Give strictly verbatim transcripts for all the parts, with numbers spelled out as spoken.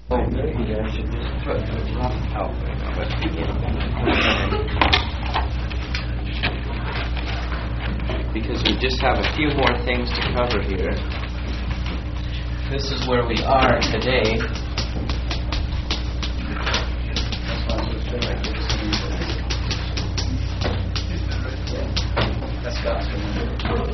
Oh, maybe I should just put the rough outline of it again. Because we just have a few more things to cover here. This is where we are today. That's gospel.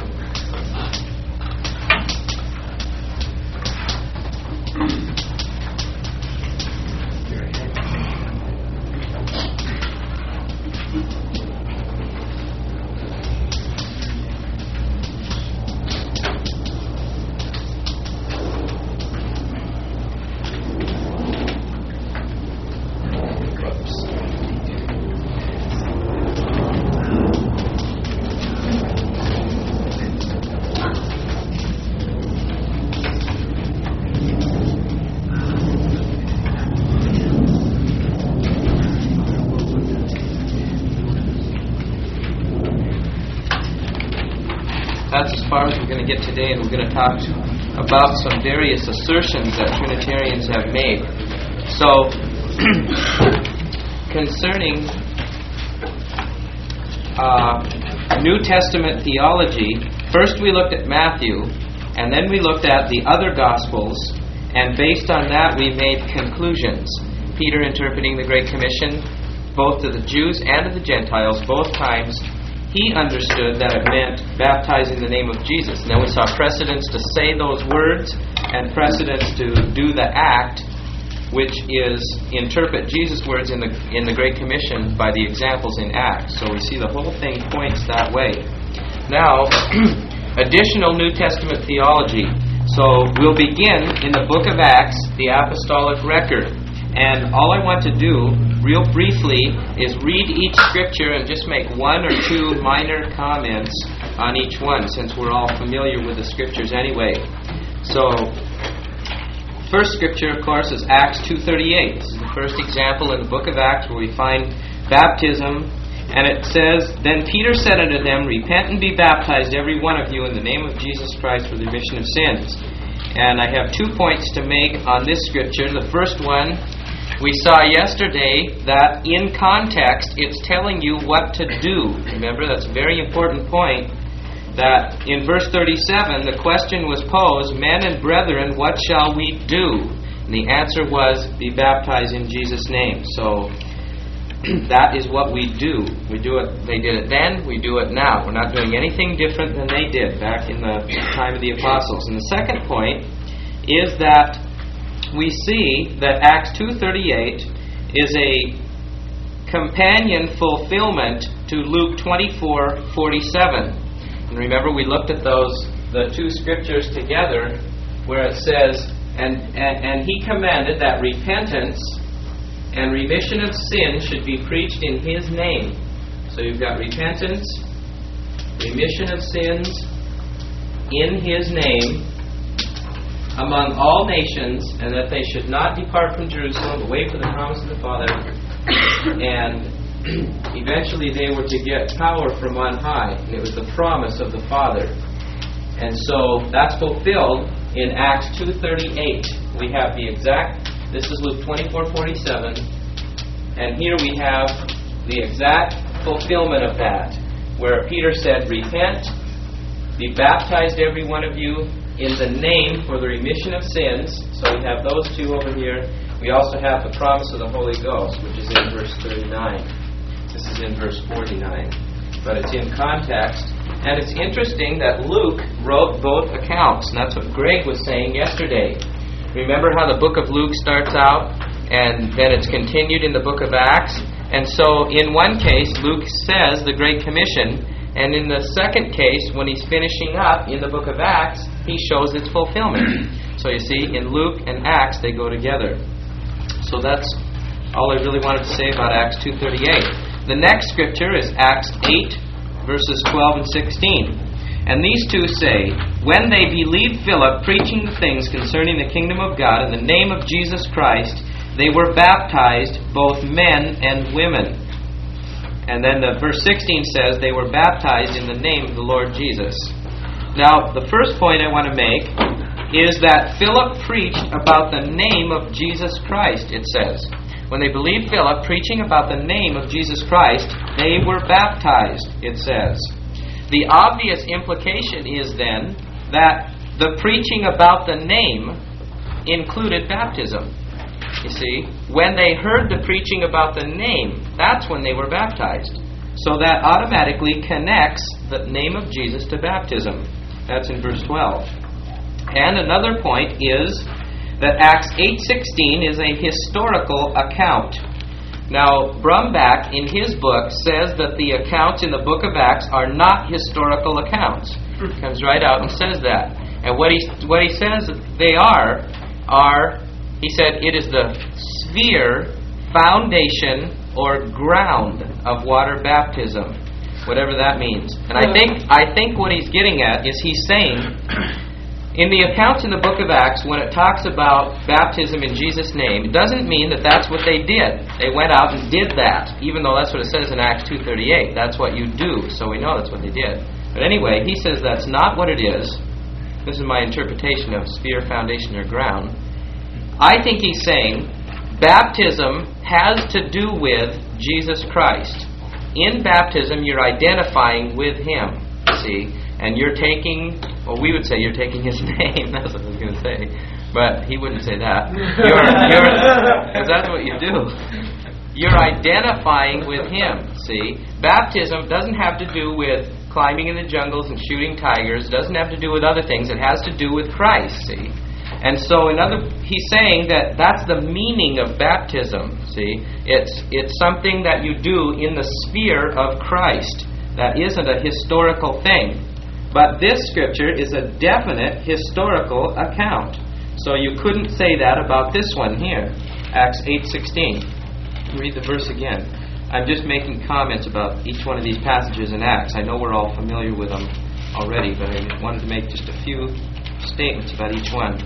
That's as far as we're going to get today, and we're going to talk about some various assertions that Trinitarians have made. So, concerning uh, New Testament theology, first we looked at Matthew, and then we looked at the other Gospels, and based on that we made conclusions. Peter interpreting the Great Commission, both to the Jews and to the Gentiles, both times. He understood that it meant baptize in the name of Jesus. And then we saw precedents to say those words and precedents to do the act, which is interpret Jesus' words in the in the Great Commission by the examples in Acts. So we see the whole thing points that way. Now, additional New Testament theology. So we'll begin in the book of Acts, the apostolic record. And all I want to do, real briefly, is read each scripture and just make one or two minor comments on each one, since we're all familiar with the scriptures anyway. So, first scripture, of course, is Acts two thirty-eight. This is the first example in the book of Acts where we find baptism. And it says, Then Peter said unto them, Repent and be baptized, every one of you, in the name of Jesus Christ for the remission of sins. And I have two points to make on this scripture. The first one, we saw yesterday that in context it's telling you what to do. Remember, that's a very important point. That in verse thirty-seven, the question was posed, Men and brethren, what shall we do? And the answer was, be baptized in Jesus' name. So that is what we do. We do it. They did it then, we do it now. We're not doing anything different than they did back in the time of the apostles. And the second point is that we see that Acts two thirty-eight is a companion fulfillment to Luke twenty-four forty-seven. And remember, we looked at those the two scriptures together, where it says, and, and, and he commanded that repentance and remission of sin should be preached in his name. So you've got repentance, remission of sins in his name, among all nations, and that they should not depart from Jerusalem, but wait for the promise of the Father. And eventually they were to get power from on high, and it was the promise of the Father. And so that's fulfilled in Acts two thirty-eight. We have the exact, this is Luke twenty-four forty-seven, and here we have the exact fulfillment of that, where Peter said, Repent, be baptized every one of you, in the name for the remission of sins. So we have those two over here. We also have the promise of the Holy Ghost, which is in verse thirty-nine. This is in verse forty-nine. But it's in context. And it's interesting that Luke wrote both accounts. And that's what Greg was saying yesterday. Remember how the book of Luke starts out and then it's continued in the book of Acts? And so in one case, Luke says the Great Commission. And in the second case, when he's finishing up in the book of Acts, he shows its fulfillment. So you see, in Luke and Acts, they go together. So that's all I really wanted to say about Acts two thirty-eight. The next scripture is Acts eight, verses twelve and sixteen. And these two say, When they believed Philip preaching the things concerning the kingdom of God in the name of Jesus Christ, they were baptized, both men and women. And then the verse sixteen says they were baptized in the name of the Lord Jesus. Now, the first point I want to make is that Philip preached about the name of Jesus Christ, it says. When they believed Philip preaching about the name of Jesus Christ, they were baptized, it says. The obvious implication is then that the preaching about the name included baptism. You see, when they heard the preaching about the name, that's when they were baptized. So that automatically connects the name of Jesus to baptism. That's in verse twelve. And another point is that Acts eight sixteen is a historical account. Now, Brumbach, in his book, says that the accounts in the book of Acts are not historical accounts. He comes right out and says that. And what he what he says they are, are, he said, it is the sphere, foundation, or ground of water baptism, whatever that means. And I think I think what he's getting at is he's saying, in the accounts in the book of Acts, when it talks about baptism in Jesus' name, it doesn't mean that that's what they did. They went out and did that, even though that's what it says in Acts two thirty-eight. That's what you do, so we know that's what they did. But anyway, he says that's not what it is. This is my interpretation of sphere, foundation, or ground. I think he's saying baptism has to do with Jesus Christ. In baptism, you're identifying with Him, see? And you're taking, well, we would say you're taking His name. That's what I was going to say. But he wouldn't say that. You're, you're, because that's what you do. You're identifying with Him, see? Baptism doesn't have to do with climbing in the jungles and shooting tigers. It doesn't have to do with other things. It has to do with Christ, see? And so another, he's saying that that's the meaning of baptism, see? It's, it's something that you do in the sphere of Christ. That isn't a historical thing. But this scripture is a definite historical account. So you couldn't say that about this one here, Acts eight sixteen. Read the verse again. I'm just making comments about each one of these passages in Acts. I know we're all familiar with them already, but I wanted to make just a few statements about each one.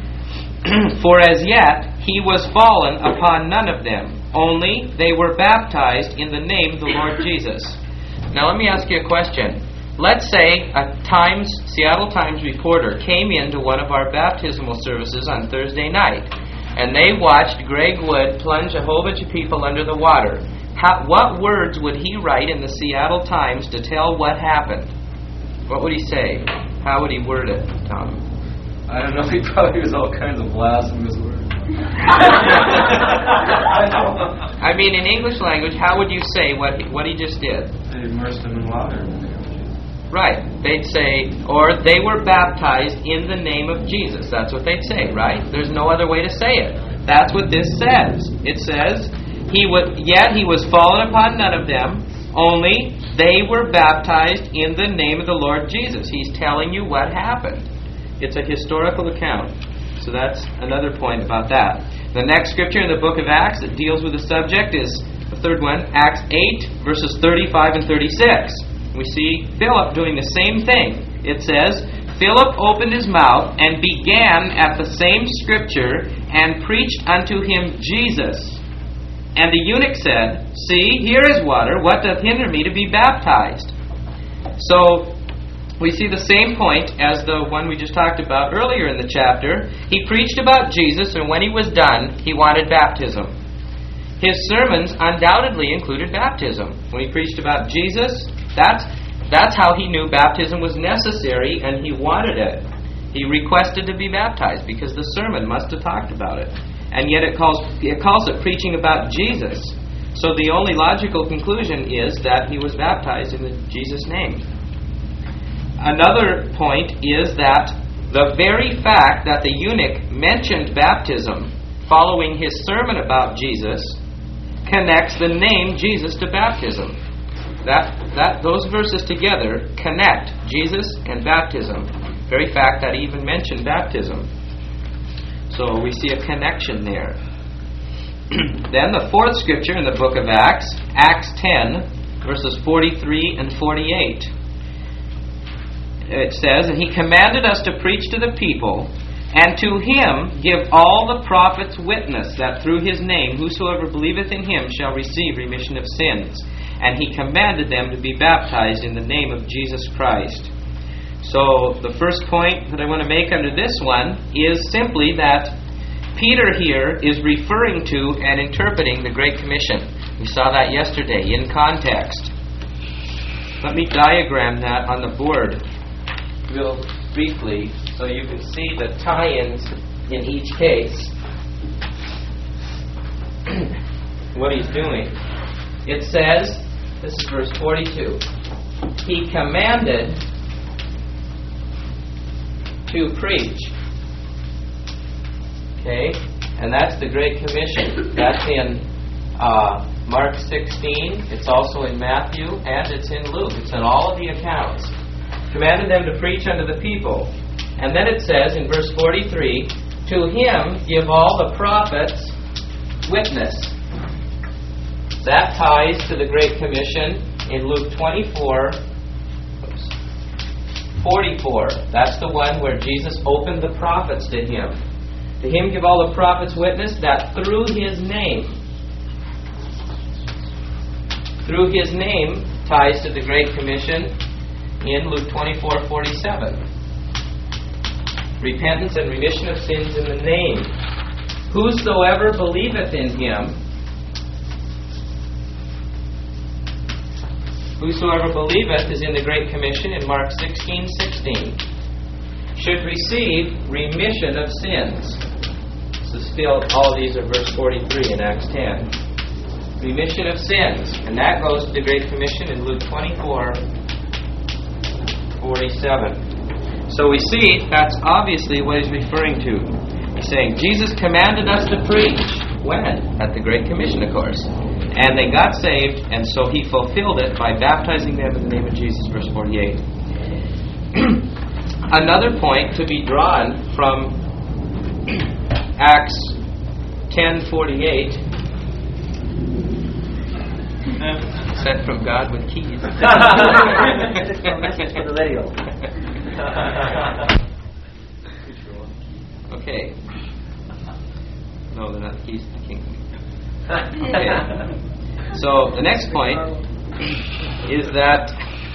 For as yet he was fallen upon none of them, only they were baptized in the name of the Lord Jesus. Now let me ask you a question. Let's say a Times, Seattle Times reporter came into one of our baptismal services on Thursday night, and they watched Greg Wood plunge a whole bunch of people under the water. How, what words would he write in the Seattle Times to tell what happened? What would he say? How would he word it, Tom? I don't know. He probably used all kinds of blasphemous words. I mean, in English language, how would you say what he, what he just did? They immersed him in water. Right. They'd say, or they were baptized in the name of Jesus. That's what they'd say, right? There's no other way to say it. That's what this says. It says, he would, yet he was fallen upon none of them, only they were baptized in the name of the Lord Jesus. He's telling you what happened. It's a historical account. So that's another point about that. The next scripture in the book of Acts that deals with the subject is the third one, Acts eight, verses thirty-five and thirty-six. We see Philip doing the same thing. It says, Philip opened his mouth and began at the same scripture and preached unto him Jesus. And the eunuch said, See, here is water. What doth hinder me to be baptized? So we see the same point as the one we just talked about earlier in the chapter. He preached about Jesus, and when he was done, he wanted baptism. His sermons undoubtedly included baptism. When he preached about Jesus, that's, that's how he knew baptism was necessary, and he wanted it. He requested to be baptized because the sermon must have talked about it. And yet it calls, it calls it preaching about Jesus. So the only logical conclusion is that he was baptized in the Jesus' name. Another point is that the very fact that the eunuch mentioned baptism following his sermon about Jesus connects the name Jesus to baptism. That that those verses together connect Jesus and baptism. Very fact that he even mentioned baptism. So we see a connection there. Then the fourth scripture in the book of Acts, Acts ten, verses forty-three and forty-eight. It says, And he commanded us to preach to the people, and to him give all the prophets witness, that through his name whosoever believeth in him shall receive remission of sins. And he commanded them to be baptized in the name of Jesus Christ. So the first point that I want to make under this one is simply that Peter here is referring to and interpreting the Great Commission. We saw that yesterday in context. Let me diagram that on the board real briefly so you can see the tie-ins in each case. What he's doing. It says, this is verse forty-two, he commanded to preach. Okay? And that's the Great Commission. That's in uh, Mark sixteen. It's also in Matthew, and it's in Luke. It's in all of the accounts. Commanded them to preach unto the people. And then it says in verse forty-three, to him give all the prophets witness. That ties to the Great Commission in Luke twenty-four, forty-four. That's the one where Jesus opened the prophets to him. To him give all the prophets witness that through his name, through his name ties to the Great Commission in Luke twenty-four, forty-seven. Repentance and remission of sins in the name. Whosoever believeth in him, whosoever believeth is in the Great Commission in Mark sixteen, sixteen, should receive remission of sins. So still, all of these are verse forty-three in Acts ten. Remission of sins. And that goes to the Great Commission in Luke twenty-four, forty-seven. So we see that's obviously what he's referring to. He's saying Jesus commanded us to preach. When? At the Great Commission, of course. And they got saved, and so he fulfilled it by baptizing them in the name of Jesus, verse forty-eight. Another point to be drawn from Acts ten forty-eight, sent from God with keys. Message for the radio. Okay. No, they're not the keys to the kingdom. Okay. So the next point is that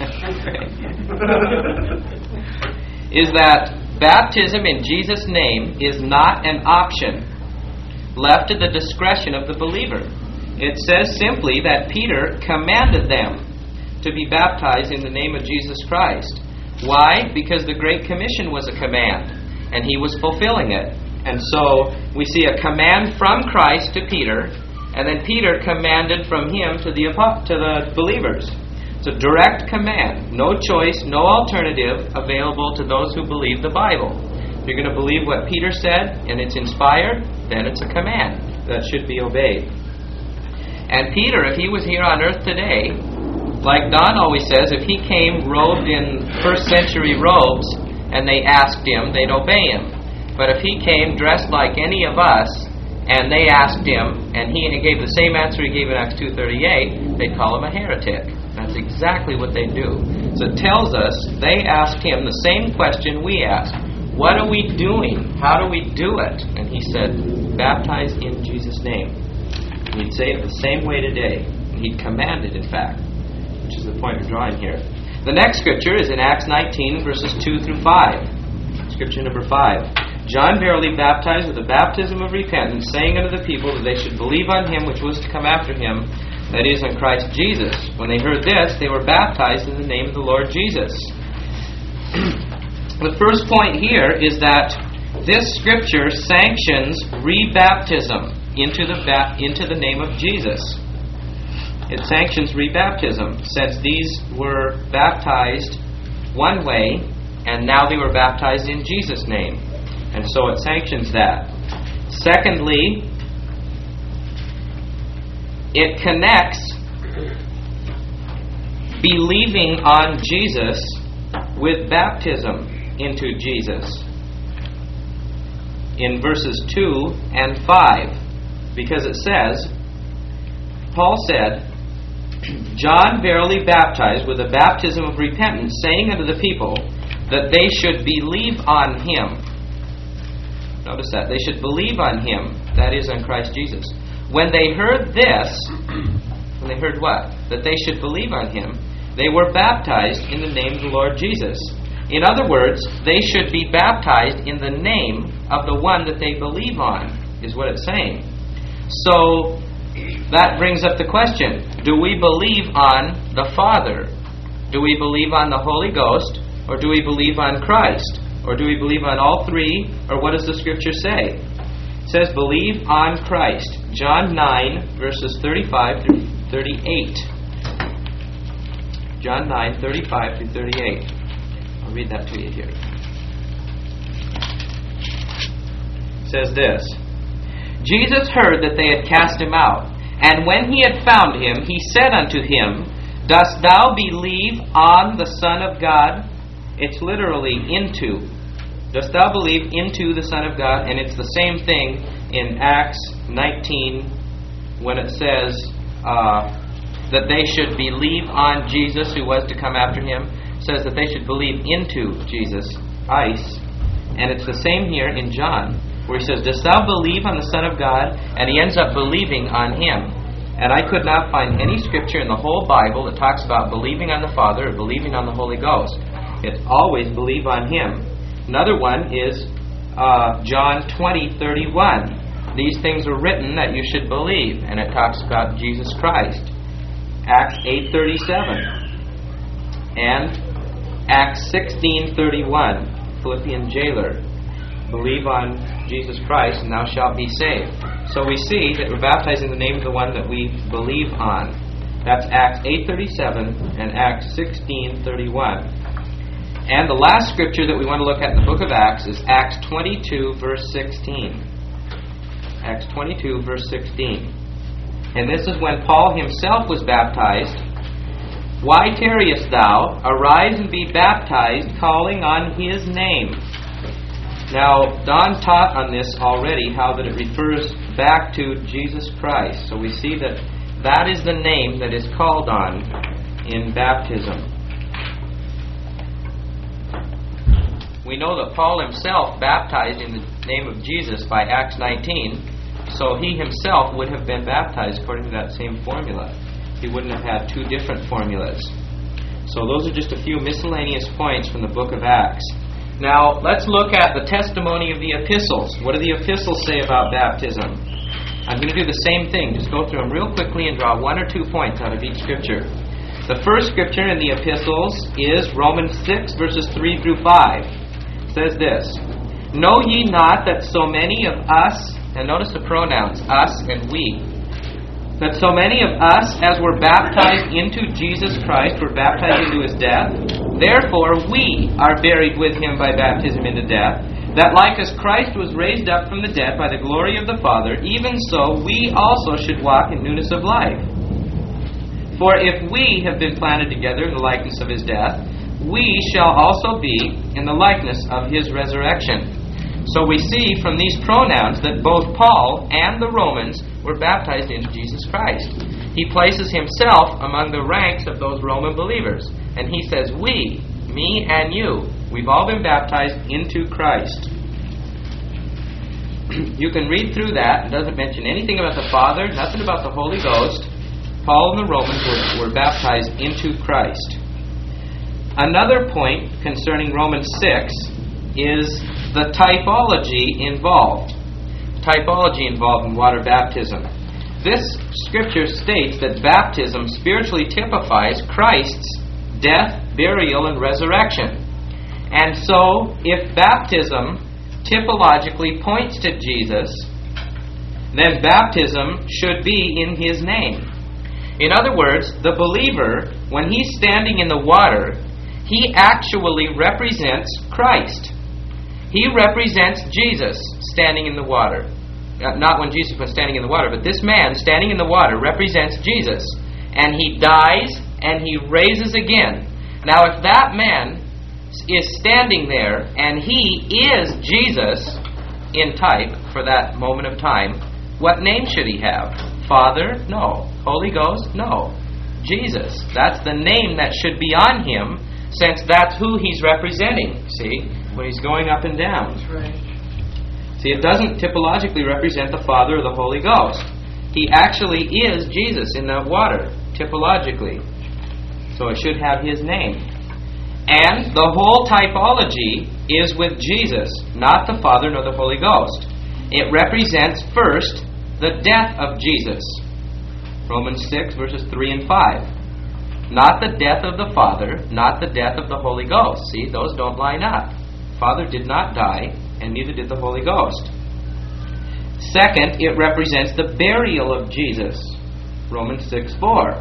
is that baptism in Jesus' name is not an option left to the discretion of the believer. It says simply that Peter commanded them to be baptized in the name of Jesus Christ. Why? Because the Great Commission was a command, and he was fulfilling it. And so we see a command from Christ to Peter, and then Peter commanded from him to the to the believers. It's a direct command. No choice, no alternative available to those who believe the Bible. If you're going to believe what Peter said, and it's inspired, then it's a command that should be obeyed. And Peter, if he was here on earth today, like Don always says, if he came robed in first century robes and they asked him, they'd obey him. But if he came dressed like any of us and they asked him and he gave the same answer he gave in Acts two thirty-eight, they'd call him a heretic. That's exactly what they do. So it tells us they asked him the same question we asked. What are we doing? How do we do it? And he said, baptize in Jesus' name. And he'd say it the same way today. And he'd commanded, in fact, which is the point we're drawing here. The next scripture is in Acts nineteen, verses two through five. Scripture number five. John verily baptized with the baptism of repentance, saying unto the people that they should believe on him which was to come after him, that is, on Christ Jesus. When they heard this, they were baptized in the name of the Lord Jesus. The first point here is that this scripture sanctions rebaptism into the ba- into the name of Jesus. It sanctions rebaptism, since these were baptized one way, and now they were baptized in Jesus' name. And so it sanctions that. Secondly, it connects believing on Jesus with baptism into Jesus in verses two and five. Because it says, Paul said, John verily baptized with a baptism of repentance, saying unto the people that they should believe on him. Notice that. They should believe on him, that is, on Christ Jesus. When they heard this, when they heard what? That they should believe on him, they were baptized in the name of the Lord Jesus. In other words, they should be baptized in the name of the one that they believe on, is what it's saying. So that brings up the question, do we believe on the Father? Do we believe on the Holy Ghost? Or do we believe on Christ? Or do we believe on all three? Or what does the Scripture say? It says, believe on Christ. John nine, verses thirty-five through thirty-eight. John nine, thirty-five through thirty-eight. I'll read that to you here. It says this, Jesus heard that they had cast him out, and when he had found him, he said unto him, dost thou believe on the Son of God? It's literally into. Dost thou believe into the Son of God? And it's the same thing in Acts nineteen when it says uh, that they should believe on Jesus who was to come after him. It says that they should believe into Jesus, ice. And it's the same here in John where he says, dost thou believe on the Son of God? And he ends up believing on him. And I could not find any scripture in the whole Bible that talks about believing on the Father or believing on the Holy Ghost. It's always believe on him. Another one is uh, John twenty, thirty-one. These things are written that you should believe. And it talks about Jesus Christ. Acts eight, thirty-seven. And Acts sixteen, thirty-one. Philippian jailer. Believe on Jesus Christ and thou shalt be saved. So we see that we're baptized in the name of the one that we believe on. That's Acts eight, thirty-seven and Acts sixteen, thirty-one. And the last scripture that we want to look at in the book of Acts is Acts twenty-two, verse sixteen. Acts twenty-two, verse sixteen. And this is when Paul himself was baptized. Why tarriest thou? Arise and be baptized, calling on his name. Now, Don taught on this already, how that it refers back to Jesus Christ. So we see that that is the name that is called on in baptism. We know that Paul himself baptized in the name of Jesus by Acts nineteen, so he himself would have been baptized according to that same formula. He wouldn't have had two different formulas. So those are just a few miscellaneous points from the book of Acts. Now, let's look at the testimony of the epistles. What do the epistles say about baptism? I'm going to do the same thing. Just go through them real quickly and draw one or two points out of each scripture. The first scripture in the epistles is Romans six, verses three through five. Says this, know ye not that so many of us, and notice the pronouns, us and we, that so many of us as were baptized into Jesus Christ were baptized into his death? Therefore we are buried with him by baptism into death, that like as Christ was raised up from the dead by the glory of the Father, even so we also should walk in newness of life. For if we have been planted together in the likeness of his death, we shall also be in the likeness of his resurrection. So we see from these pronouns that both Paul and the Romans were baptized into Jesus Christ. He places himself among the ranks of those Roman believers. And he says, we, me and you, we've all been baptized into Christ. You can read through that. It doesn't mention anything about the Father, nothing about the Holy Ghost. Paul and the Romans were, were baptized into Christ. Another point concerning Romans six is the typology involved. Typology involved in water baptism. This scripture states that baptism spiritually typifies Christ's death, burial, and resurrection. And so, if baptism typologically points to Jesus, then baptism should be in his name. In other words, the believer, when he's standing in the water, he actually represents Christ. He represents Jesus standing in the water. Not when Jesus was standing in the water, but this man standing in the water represents Jesus. And he dies and he raises again. Now if that man is standing there and he is Jesus in type for that moment of time, what name should he have? Father? No. Holy Ghost? No. Jesus. That's the name that should be on him, since that's who he's representing, see, when he's going up and down. That's right. See, it doesn't typologically represent the Father or the Holy Ghost. He actually is Jesus in the water, typologically. So it should have his name. And the whole typology is with Jesus, not the Father nor the Holy Ghost. It represents first the death of Jesus. Romans six, verses three and five. Not the death of the Father, not the death of the Holy Ghost. See, those don't line up. Father did not die, and neither did the Holy Ghost. Second, it represents the burial of Jesus. Romans six, four.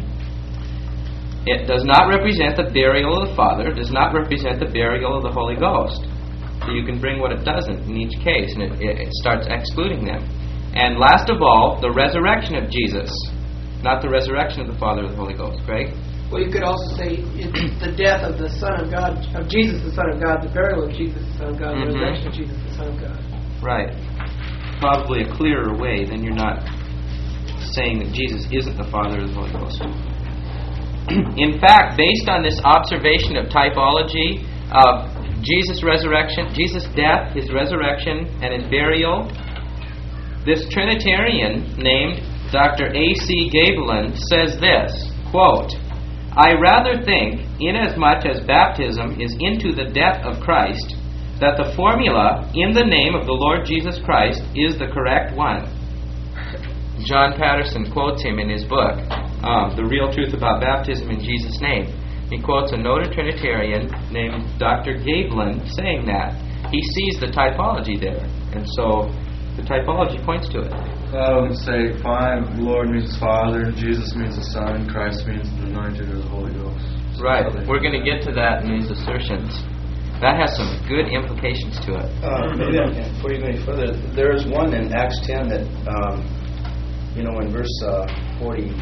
It does not represent the burial of the Father. It does not represent the burial of the Holy Ghost. So you can bring what it doesn't in each case, and it, it starts excluding them. And last of all, the resurrection of Jesus. Not the resurrection of the Father or the Holy Ghost. Greg? Well, you could also say it's the death of the Son of God, of Jesus, the Son of God, the burial of Jesus, the Son of God, the Mm-hmm. resurrection of Jesus, the Son of God. Right. Probably a clearer way, then you're not saying that Jesus isn't the Father or the Holy Ghost. In fact, based on this observation of typology of Jesus' resurrection, Jesus' death, His resurrection, and His burial, this Trinitarian named Doctor A C Gaebelen says this, quote, I rather think, inasmuch as baptism is into the death of Christ, that the formula, in the name of the Lord Jesus Christ, is the correct one. John Patterson quotes him in his book, um, The Real Truth About Baptism in Jesus' Name. He quotes a noted Trinitarian named Doctor Gaebelen saying that. He sees the typology there, and so the typology points to it. I would say, fine, Lord means Father, Jesus means the Son, Christ means the anointed or the Holy Ghost. So right. We're going to get to that in these assertions. That has some good implications to it. Uh, maybe I can, before you go any further, there is one in Acts ten that, um, you know, in verse uh, forty-eight,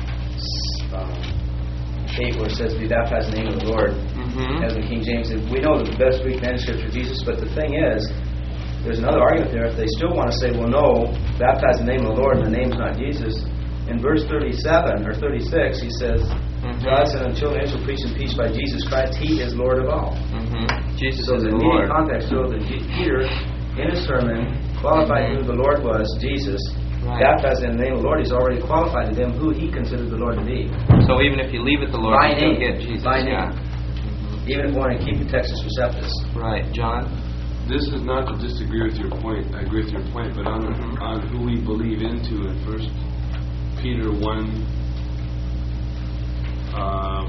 where it says, be baptized in the name of the Lord, Mm-hmm. as in King James. We know that the best Greek manuscript for Jesus, but the thing is, there's another argument there. If they still want to say, well, no, baptize in the name of the Lord, and the name's not Jesus, in verse thirty-seven or thirty-six, he says, Mm-hmm. God said, until the Israel preach in peace by Jesus Christ, He is Lord of all. Mm-hmm. Jesus So is the the immediate Lord. context shows that G- Peter, in his sermon, qualified who the Lord was, Jesus. Right. Baptized in the name of the Lord, he's already qualified to them who he considered the Lord to be. So even if you leave it the Lord, By you still name. get Jesus. By name. Yeah. Even if we want to keep the Textus Receptus. Right. John? This is not to disagree with your point. I agree with your point, but on Mhm. on who we believe into in First Peter one um,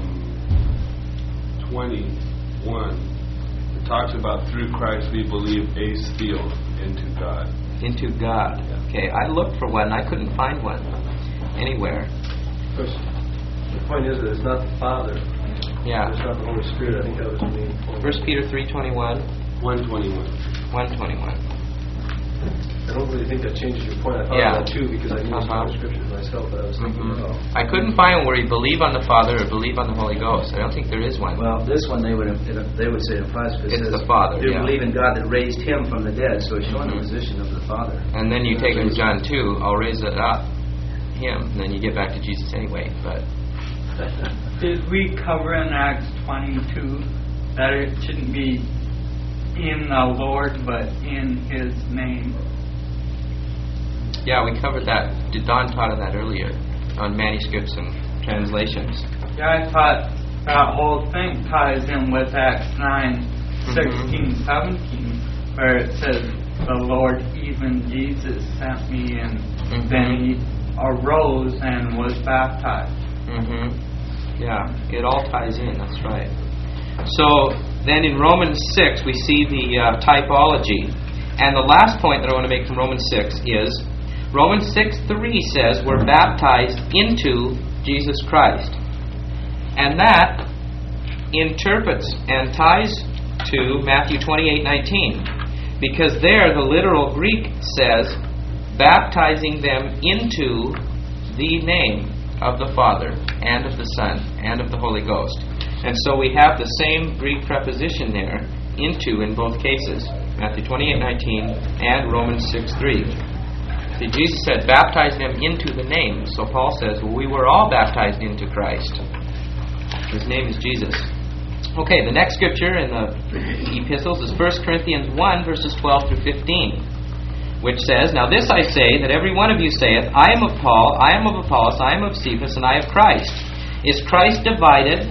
twenty one, it talks about through Christ we believe ace theo into God. Into God. Okay, I looked for one. I couldn't find one anywhere. Of course, the point is that it's not the Father. Yeah. It's not the Holy Spirit. I think that was the main point. First Peter three twenty-one, One twenty one. one twenty-one. I don't really think that changes your point. I thought Yeah. of that too because I knew Uh-huh. some other scriptures myself that I was thinking Mhm. about. I couldn't find where you believe on the Father or believe on the Holy Ghost. I don't think there is one. Well, this one they would they would say it implies because It's it says the Father, you yeah. believe in God that raised him from the dead, so it's showing Mhm. the position of the Father. And then you take it to John two, I'll raise it up, him, and then you get back to Jesus anyway. But Did we cover in Acts twenty-two that it shouldn't be in the Lord but in His name? yeah, we covered that. Don taught on that earlier on manuscripts and translations. Yeah, I thought that whole thing ties in with Acts nine, sixteen, seventeen, where it says, the Lord, even Jesus, sent me, and Mhm. then He arose and was baptized. Mm-hmm. Yeah, it all ties in, that's right. So then in Romans six, we see the uh, typology. And the last point that I want to make from Romans six is Romans six three says we're baptized into Jesus Christ. And that interprets and ties to Matthew twenty-eight nineteen. Because there the literal Greek says baptizing them into the name of the Father and of the Son and of the Holy Ghost. And so we have the same Greek preposition there, into, in both cases, Matthew twenty-eight nineteen and Romans six three. See, Jesus said, baptize them into the name. So Paul says, well, we were all baptized into Christ. His name is Jesus. Okay, the next scripture in the epistles is First Corinthians one, verses twelve through fifteen, which says, now this I say, that every one of you saith, I am of Paul, I am of Apollos, I am of Cephas, and I of Christ. Is Christ divided?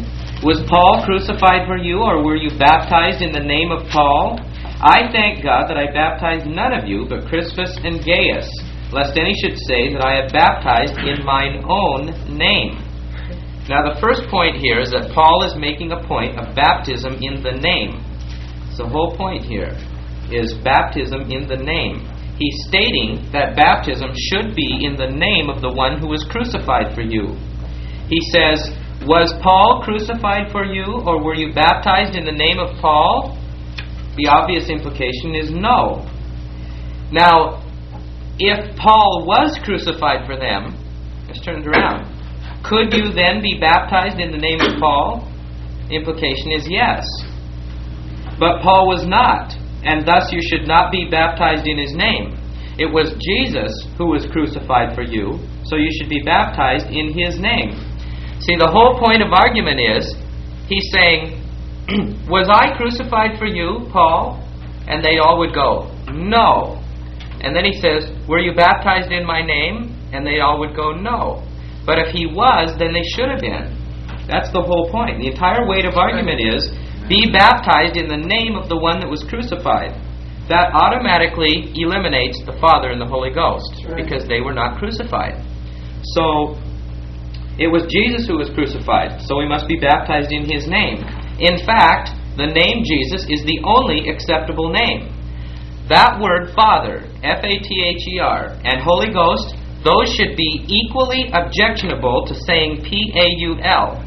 Was Paul crucified for you, or were you baptized in the name of Paul? I thank God that I baptized none of you but Crispus and Gaius, lest any should say that I have baptized in mine own name. Now the first point here is that Paul is making a point of baptism in the name. So the whole point here is baptism in the name. He's stating that baptism should be in the name of the one who was crucified for you. He says, was Paul crucified for you, or were you baptized in the name of Paul? The obvious implication is no. Now, if Paul was crucified for them, let's turn it around. Could you then be baptized in the name of Paul? The implication is yes. But Paul was not, and thus you should not be baptized in his name. It was Jesus who was crucified for you, so you should be baptized in his name. See, the whole point of argument is, he's saying, was I crucified for you, Paul? And they all would go, no. And then he says, were you baptized in my name? And they all would go, no. But if he was, then they should have been. That's the whole point. The entire weight of argument is, be baptized in the name of the one that was crucified. That automatically eliminates the Father and the Holy Ghost, because they were not crucified. So, it was Jesus who was crucified, so we must be baptized in his name. In fact, the name Jesus is the only acceptable name. That word Father, F A T H E R, and Holy Ghost, those should be equally objectionable to saying P A U L.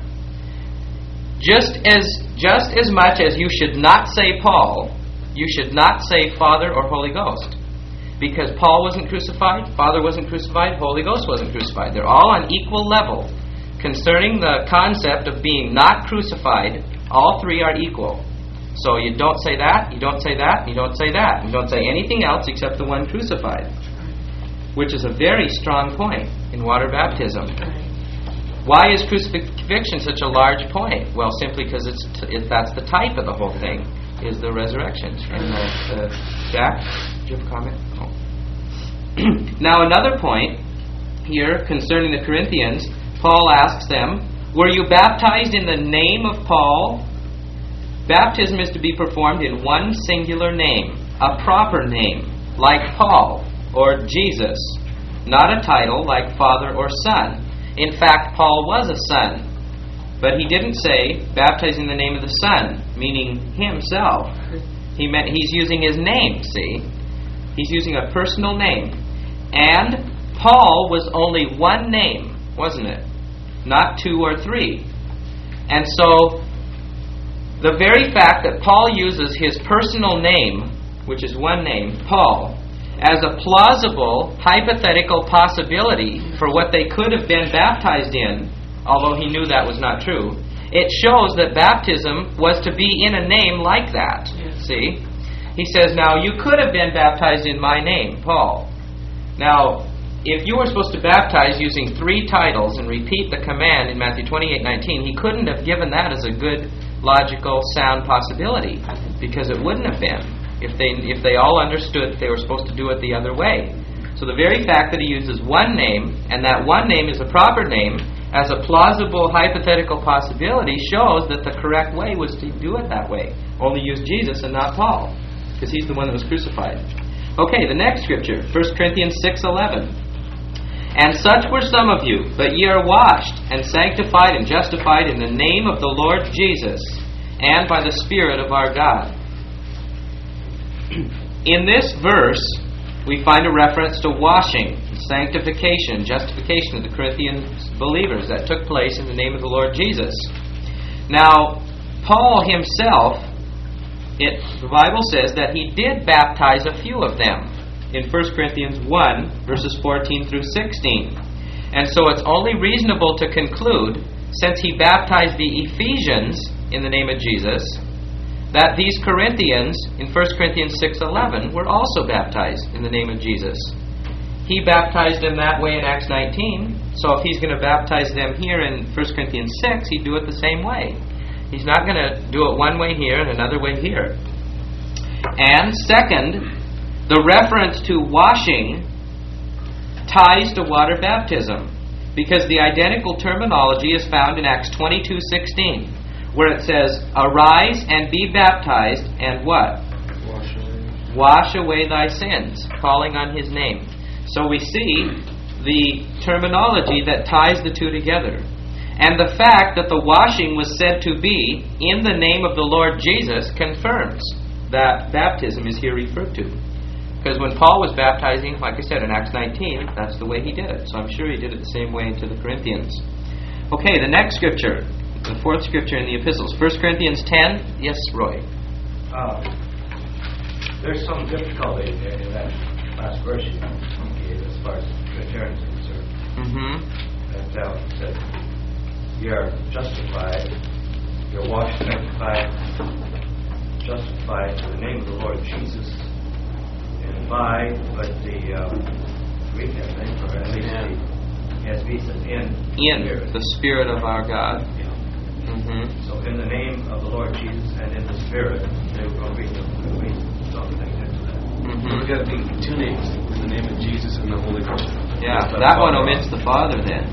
Just as, just as much as you should not say Paul, you should not say Father or Holy Ghost. Because Paul wasn't crucified, Father wasn't crucified, Holy Ghost wasn't crucified. They're all on equal level. Concerning the concept of being not crucified, all three are equal. So you don't say that, you don't say that, you don't say that. You don't say anything else except the one crucified. Which is a very strong point in water baptism. Why is crucifixion such a large point? Well, simply because it's t- it, that's the type of the whole thing, is the resurrection. And the, the, Jack, do you have a comment? Oh. Now another point here concerning the Corinthians, Paul asks them, were you baptized in the name of Paul? Baptism is to be performed in one singular name, a proper name, like Paul or Jesus, not a title like Father or Son. In fact, Paul was a son, but he didn't say baptize in the name of the Son, meaning himself. He meant he's using his name, see? He's using a personal name. And Paul was only one name, wasn't it? Not two or three. And so, the very fact that Paul uses his personal name, which is one name, Paul, as a plausible, hypothetical possibility for what they could have been baptized in, although he knew that was not true, it shows that baptism was to be in a name like that. Yes. See? He says, now, you could have been baptized in my name, Paul. Now, if you were supposed to baptize using three titles and repeat the command in Matthew twenty-eight nineteen, he couldn't have given that as a good, logical, sound possibility, because it wouldn't have been if they if they all understood that they were supposed to do it the other way. So the very fact that he uses one name, and that one name is a proper name, as a plausible, hypothetical possibility, shows that the correct way was to do it that way. Only use Jesus and not Paul, because he's the one that was crucified. Okay, the next scripture, First Corinthians six eleven. And such were some of you, but ye are washed, and sanctified, and justified in the name of the Lord Jesus, and by the Spirit of our God. In this verse, we find a reference to washing, sanctification, justification of the Corinthian believers that took place in the name of the Lord Jesus. Now, Paul himself, it, the Bible says that he did baptize a few of them in First Corinthians one, verses fourteen through sixteen. And so it's only reasonable to conclude, since he baptized the Ephesians in the name of Jesus, that these Corinthians in First Corinthians six eleven were also baptized in the name of Jesus. He baptized them that way in Acts nineteen, so if he's going to baptize them here in First Corinthians six, he'd do it the same way. He's not going to do it one way here and another way here. And second, the reference to washing ties to water baptism, because the identical terminology is found in Acts twenty-two sixteen, where it says, "Arise and be baptized," and what? Wash away. Wash away thy sins, calling on His name. So we see the terminology that ties the two together. And the fact that the washing was said to be in the name of the Lord Jesus confirms that baptism is here referred to. Because when Paul was baptizing, like I said in Acts nineteen, that's the way he did it. So I'm sure he did it the same way to the Corinthians. Okay, the next scripture, the fourth scripture in the epistles, First Corinthians ten. Yes, Roy? Uh, there's some difficulty there in that last verse you gave as far as Trinitarians are concerned. Mm-hmm. That uh, said, you're justified, you're washed, sanctified, justified in the name of the Lord Jesus, and by, but the um, Greek, I think, or at least the S V says in. In Spirit. the Spirit of our God. Yeah. Mm-hmm. So in the name of the Lord Jesus and in the Spirit, they were going to read, read something into that. Mm-hmm. We've got to be two names, in the name of Jesus and the Holy Ghost. Yeah, that one omits the Father then.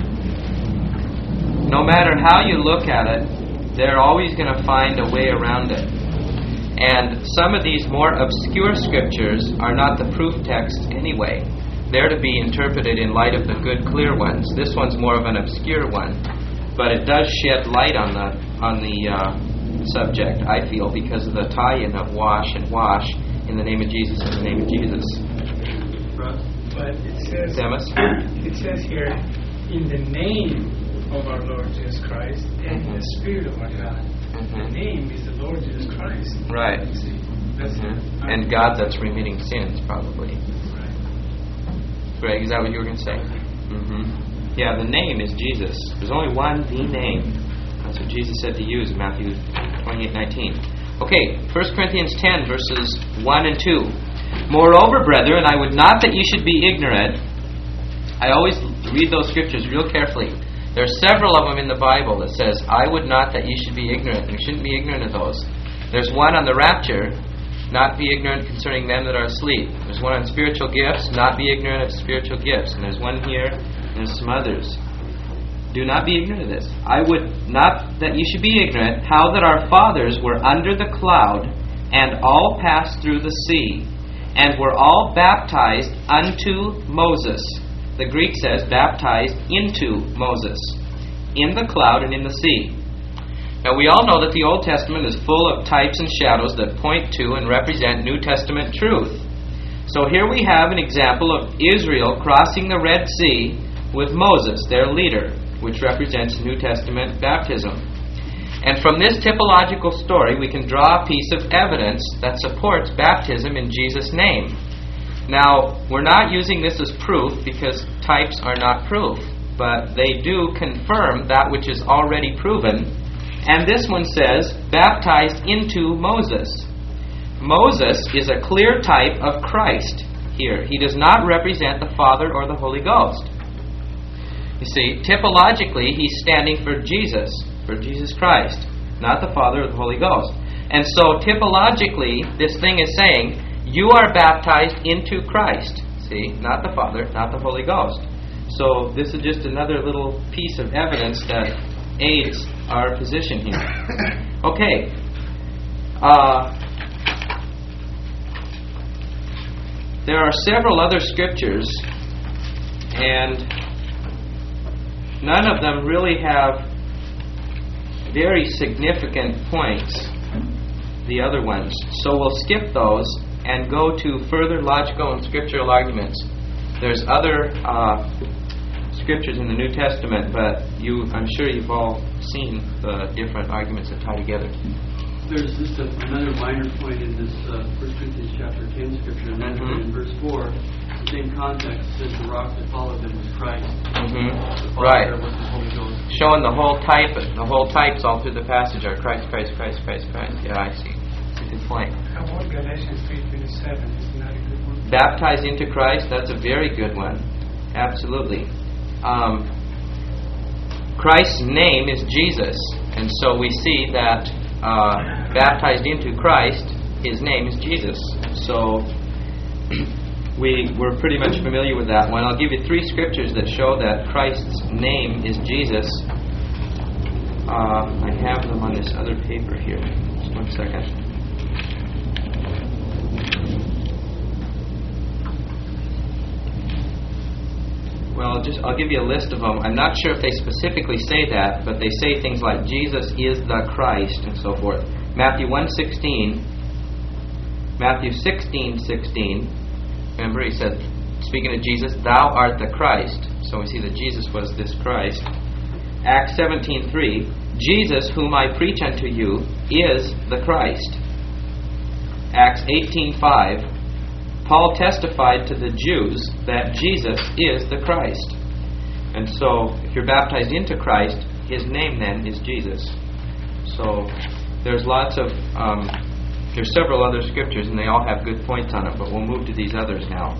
No matter how you look at it, they're always going to find a way around it. And some of these more obscure scriptures are not the proof text anyway. They're to be interpreted in light of the good, clear ones. This one's more of an obscure one, but it does shed light on the on the uh, subject, I feel, because of the tie-in of wash and wash in the name of Jesus, in the name of Jesus. But it says, Demas? it says here, in the name of our Lord Jesus Christ and Mhm. the Spirit of our God. Mhm. The name is the Lord Jesus Christ. Right. You see, that's Mhm. it. And God that's remitting sins, probably. Right. Greg, is that what you were going to say? Mm-hmm. Yeah, the name is Jesus. There's only one, the name. That's what Jesus said to use in Matthew twenty-eight nineteen. Okay, First Corinthians ten, verses one and two. Moreover, brethren, I would not that you should be ignorant. I always read those scriptures real carefully. There are several of them in the Bible that says, I would not that you should be ignorant. You shouldn't be ignorant of those. There's one on the rapture, not be ignorant concerning them that are asleep. There's one on spiritual gifts, not be ignorant of spiritual gifts. And there's one here, and there's some others. Do not be ignorant of this. I would not that you should be ignorant how that our fathers were under the cloud, and all passed through the sea, and were all baptized unto Moses. The Greek says baptized into Moses, in the cloud and in the sea. Now we all know that the Old Testament is full of types and shadows that point to and represent New Testament truth. So here we have an example of Israel crossing the Red Sea with Moses, their leader, which represents New Testament baptism. And from this typological story we can draw a piece of evidence that supports baptism in Jesus' name. Now, we're not using this as proof because types are not proof, but they do confirm that which is already proven. And this one says, baptized into Moses. Moses is a clear type of Christ here. He does not represent the Father or the Holy Ghost. You see, typologically, he's standing for Jesus, for Jesus Christ, not the Father or the Holy Ghost. And so, typologically, this thing is saying, you are baptized into Christ. See, not the Father, not the Holy Ghost. So this is just another little piece of evidence that aids our position here. Okay. Uh, there are several other scriptures, and none of them really have very significant points, the other ones. So we'll skip those and go to further logical and scriptural arguments. There's other uh, scriptures in the New Testament, but you, I'm sure you've all seen the different arguments that tie together. There's just a, another minor point in this uh, First Corinthians chapter ten scripture, and that's Mm-hmm. in verse four. The same context says the rock that followed them was Christ. Mm-hmm. The Right. Father was the Holy Ghost. Showing the whole type, the whole types all through the passage are Christ, Christ, Christ, Christ, Christ. Yeah, I see. That's a good point. How about Galatians three twenty-seven? Isn't that a good one? Baptized into Christ, that's a very good one. Absolutely. Um, Christ's name is Jesus, and so we see that uh, baptized into Christ, his name is Jesus. So we, we're pretty much familiar with that one. I'll give you three scriptures that show that Christ's name is Jesus. Uh, I have them on this other paper here. Just one second. Well, just I'll give you a list of them. I'm not sure if they specifically say that, but they say things like Jesus is the Christ and so forth. Matthew one sixteen, Matthew sixteen sixteen. Remember, he said, speaking of Jesus, "Thou art the Christ." So we see that Jesus was this Christ. Acts seventeen three, "Jesus, whom I preach unto you, is the Christ." Acts eighteen five, Paul testified to the Jews that Jesus is the Christ. And so, if you're baptized into Christ, his name then is Jesus. So, there's lots of, um, there's several other scriptures, and they all have good points on it, but we'll move to these others now.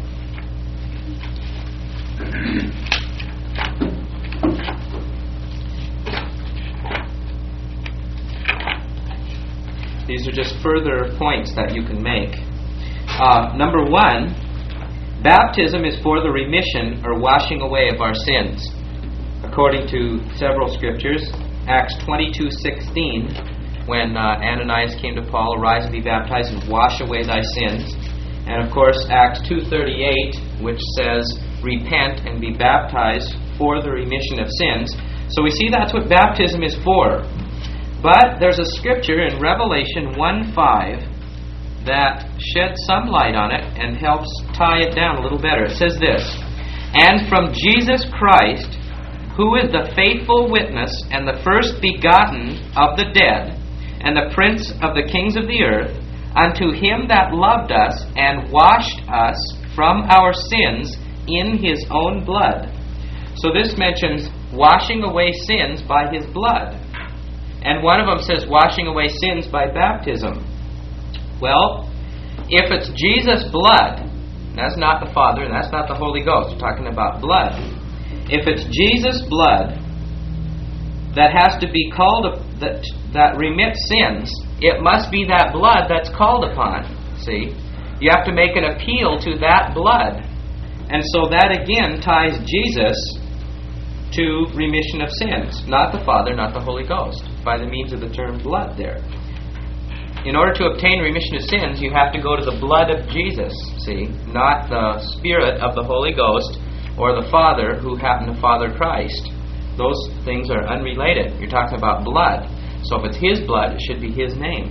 These are just further points that you can make. Uh, number one, baptism is for the remission or washing away of our sins. According to several scriptures, Acts twenty-two sixteen, when uh, Ananias came to Paul, "Arise and be baptized and wash away thy sins." And of course, Acts two thirty-eight, which says, "Repent and be baptized for the remission of sins." So we see that's what baptism is for. But there's a scripture in Revelation one five that sheds some light on it and helps tie it down a little better. It says this, "And from Jesus Christ, who is the faithful witness and the first begotten of the dead, and the prince of the kings of the earth, unto him that loved us and washed us from our sins in his own blood." So this mentions washing away sins by his blood. And one of them says washing away sins by baptism. Well, if it's Jesus' blood, that's not the Father and that's not the Holy Ghost. We're talking about blood. If it's Jesus' blood that has to be called up, that that remits sins, it must be that blood that's called upon. See, you have to make an appeal to that blood, and so that again ties Jesus to remission of sins, not the Father, not the Holy Ghost, by the means of the term blood there. In order to obtain remission of sins, you have to go to the blood of Jesus, see, not the Spirit of the Holy Ghost or the Father who happened to father Christ. Those things are unrelated. You're talking about blood. So if it's his blood, it should be his name.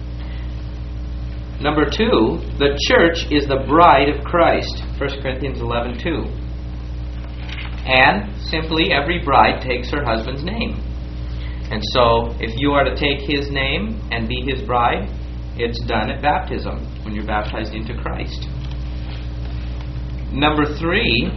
Number two, the church is the bride of Christ, First Corinthians eleven two. And simply every bride takes her husband's name. And so, if you are to take his name and be his bride, it's done at baptism, when you're baptized into Christ. Number three,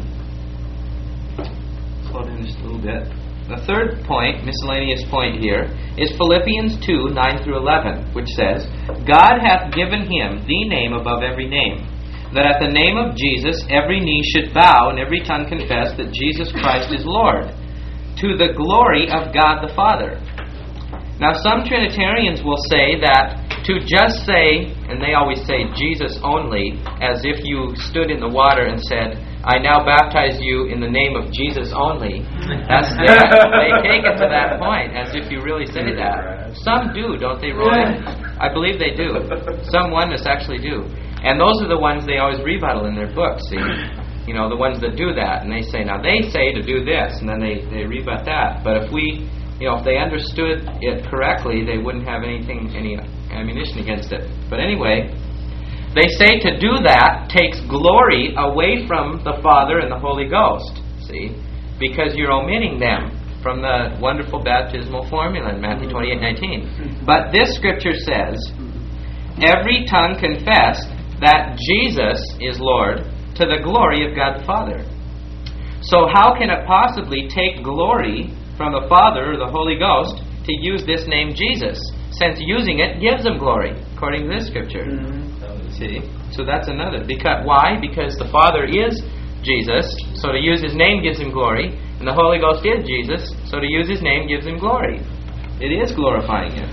slow down just a little bit. The third point, miscellaneous point here, is Philippians two nine through eleven, which says, "God hath given him the name above every name, that at the name of Jesus every knee should bow and every tongue confess that Jesus Christ is Lord, to the glory of God the Father." Now some Trinitarians will say that to just say, and they always say Jesus only, as if you stood in the water and said, "I now baptize you in the name of Jesus only." That's that. They take it to that point, as if you really say that. Some do, don't they, Roy? I believe they do. Some oneness actually do. And those are the ones they always rebuttal in their books, see? You know, the ones that do that. And they say, now they say to do this, and then they, they rebut that. But if we, you know, if they understood it correctly, they wouldn't have anything, any ammunition against it. But anyway, they say to do that takes glory away from the Father and the Holy Ghost, see? Because you're omitting them from the wonderful baptismal formula in Matthew twenty-eight nineteen. But this scripture says, "Every tongue confess that Jesus is Lord, to the glory of God the Father." So how can it possibly take glory from the Father or the Holy Ghost to use this name Jesus, since using it gives him glory, according to this scripture? Mm-hmm. See? So that's another. Because why? Because the Father is Jesus, so to use his name gives him glory, and the Holy Ghost is Jesus, so to use his name gives him glory. It is glorifying him.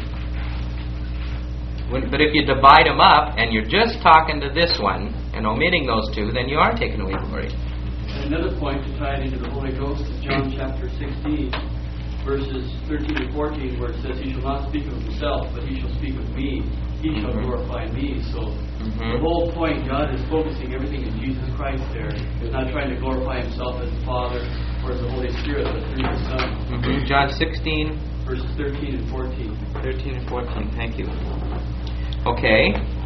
When, but if you divide them up and you're just talking to this one and omitting those two, then you are taking away glory. Another point to tie it into the Holy Ghost is John chapter sixteen. verses thirteen and fourteen, where it says, "He shall not speak of himself, but he shall speak of me. He shall Mhm. glorify me." So Mhm. the whole point, God is focusing everything in Jesus Christ there. He's not trying to glorify himself as the Father or as the Holy Spirit, but through the Son. Mhm. John sixteen, Verses thirteen and fourteen. thirteen and fourteen. Thank you. Okay.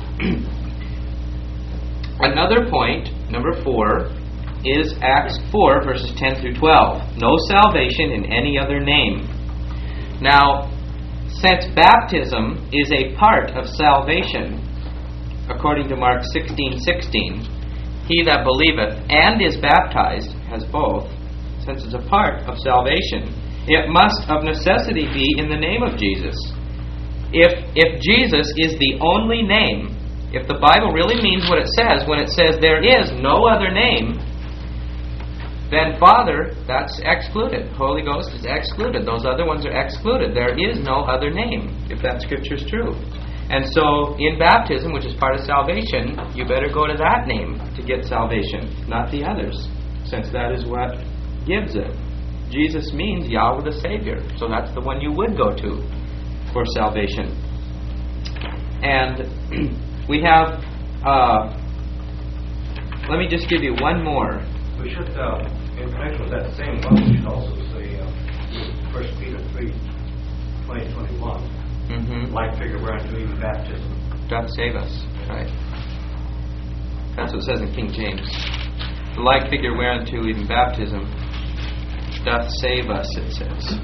Another point, number four, is Acts four, verses ten through twelve. No salvation in any other name. Now, since baptism is a part of salvation, according to Mark sixteen sixteen, he that believeth and is baptized has both. Since it's a part of salvation, it must of necessity be in the name of Jesus. If if Jesus is the only name, if the Bible really means what it says when it says there is no other name, then Father, that's excluded. Holy Ghost is excluded. Those other ones are excluded. There is no other name, if that Scripture is true. And so, in baptism, which is part of salvation, you better go to that name to get salvation, not the others, since that is what gives it. Jesus means Yahweh the Savior, so that's the one you would go to for salvation. And we have, uh, let me just give you one more. We should, uh, in connection with that same one, we should also say uh, First Peter three, twenty, twenty-one. Mm-hmm. Like figure whereunto even baptism doth save us. Right. That's what it says in King James. The like figure whereunto even baptism doth save us, it says.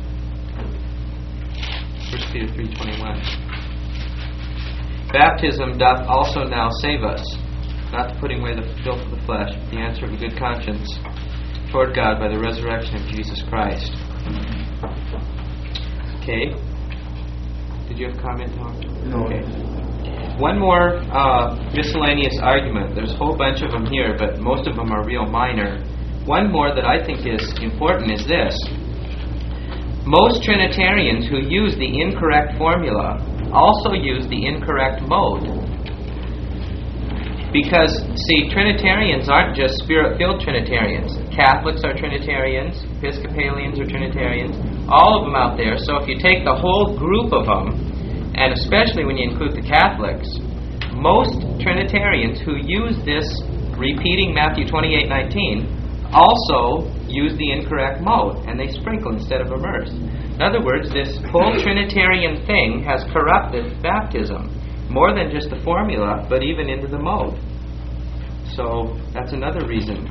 First Peter three twenty-one. Baptism doth also now save us, not the putting away the filth of the flesh, but the answer of a good conscience toward God by the resurrection of Jesus Christ. Okay. Did you have a comment, Tom? No. Okay. One more uh, miscellaneous argument. There's a whole bunch of them here, but most of them are real minor. One more that I think is important is this. Most Trinitarians who use the incorrect formula also use the incorrect mode. Because, see, Trinitarians aren't just Spirit-filled Trinitarians. Catholics are Trinitarians. Episcopalians are Trinitarians. All of them out there. So if you take the whole group of them, and especially when you include the Catholics, most Trinitarians who use this repeating Matthew twenty-eight nineteen also use the incorrect mode, and they sprinkle instead of immerse. In other words, this whole Trinitarian thing has corrupted baptism. More than just the formula, but even into the mode. So that's another reason.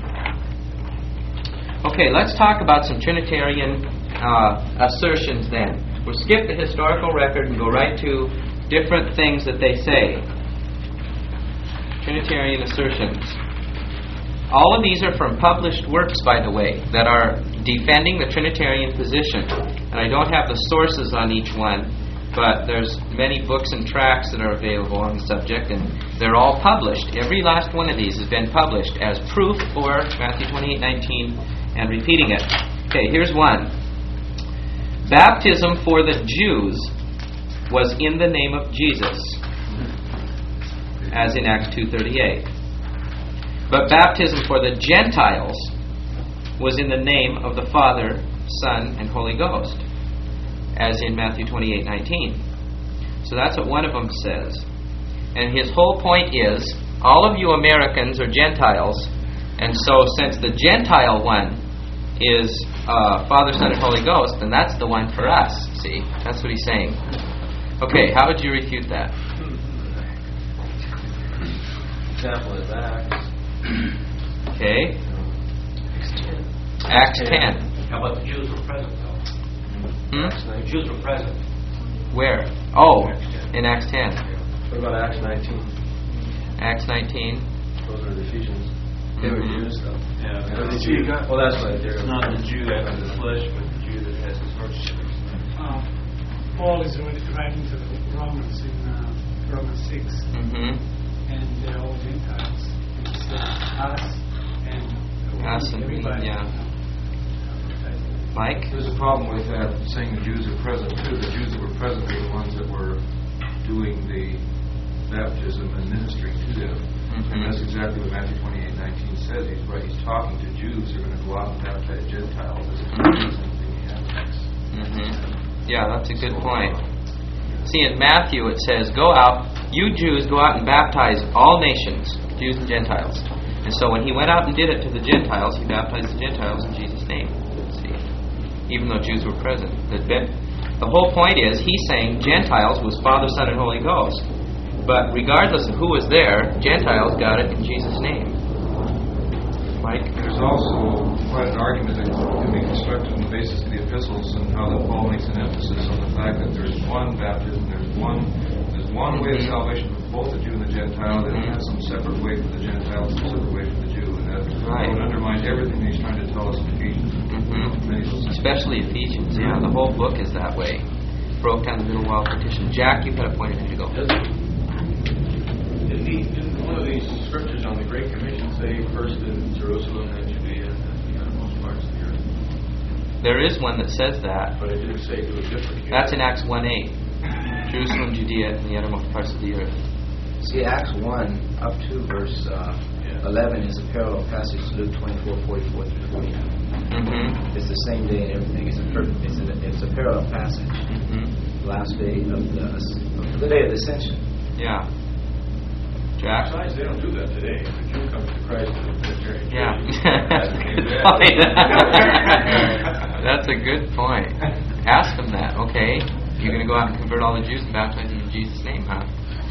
Okay, let's talk about some Trinitarian uh, assertions then. We'll skip the historical record and go right to different things that they say. Trinitarian assertions. All of these are from published works, by the way, that are defending the Trinitarian position. And I don't have the sources on each one, but there's many books and tracts that are available on the subject, and they're all published. Every last one of these has been published as proof for Matthew twenty-eight nineteen and repeating it. Okay, here's one. Baptism for the Jews was in the name of Jesus, as in Acts two thirty-eight. But baptism for the Gentiles was in the name of the Father, Son, and Holy Ghost, as in Matthew twenty-eight nineteen. So that's what one of them says. And his whole point is, all of you Americans are Gentiles, and so since the Gentile one is uh, Father, Son, and Holy Ghost, then that's the one for us. See? That's what he's saying. Okay, how would you refute that? example is Acts. Okay. Acts ten. How about the Jews were present, though? Hmm? The Jews were present. Where? Oh, in Acts ten. What about Acts nineteen? Acts nineteen. Those are the Ephesians. They were Jews, though. Yeah, Or the it's Jew. Well, that's right. it's not the Jew that has the flesh, but the Jew that has his heart. Uh, Paul is writing to the Romans in uh, Romans six, Mm-hmm. and they're all Gentiles. And he says us and Us and we, everybody. yeah. Mike? There's a problem with that, saying the Jews are present too. The Jews that were present were the ones that were doing the baptism and ministering to them. Mm-hmm. And that's exactly what Matthew twenty-eight nineteen says. He's right. He's talking to Jews who are going to go out and baptize Gentiles as a mm-hmm. in the Acts. Mm-hmm. Yeah, that's a good point. See, in Matthew it says, "Go out, you Jews, go out and baptize all nations, Jews and Gentiles." And so when he went out and did it to the Gentiles, he baptized the Gentiles in Jesus' name. See, even though Jews were present. The, the whole point is, he's saying Gentiles was Father, Son, and Holy Ghost. But regardless of who was there, Gentiles got it in Jesus' name. Mike? There's also quite an argument that can be constructed on the basis of the epistles and how that Paul makes an emphasis on the fact that there's one baptism, there's one there's one way of salvation for both the Jew and the Gentile, that it has some separate way for the Gentile, some separate way for the Jew, and that right. would undermine everything he's trying to tell us in Ephesians. Mm-hmm. Especially Ephesians, yeah. The whole book is that way. Broke down the middle wall partition. Jack, you've got a point a minute ago. In, the, in one of these scriptures on the Great Commission, say first in Jerusalem and Judea and the uttermost parts of the earth. There is one that says that. But it didn't say it was different. That's in Acts one eight. Jerusalem, Judea, and the uttermost parts of the earth. See, Acts one up to verse uh, yeah. eleven is a parallel passage to Luke twenty-four, forty-four through forty-nine. Mm-hmm. It's the same day and everything. It's a per- it's, a, it's a parallel passage. Mm-hmm. Last day of the of the day of the Ascension. Yeah. Jack? Besides, they don't do that today. If a Jew comes to Christ in the Trinitarian Yeah. That's a good point. Ask them that. Okay, you're going to go out and convert all the Jews and baptize them in Jesus' name, huh?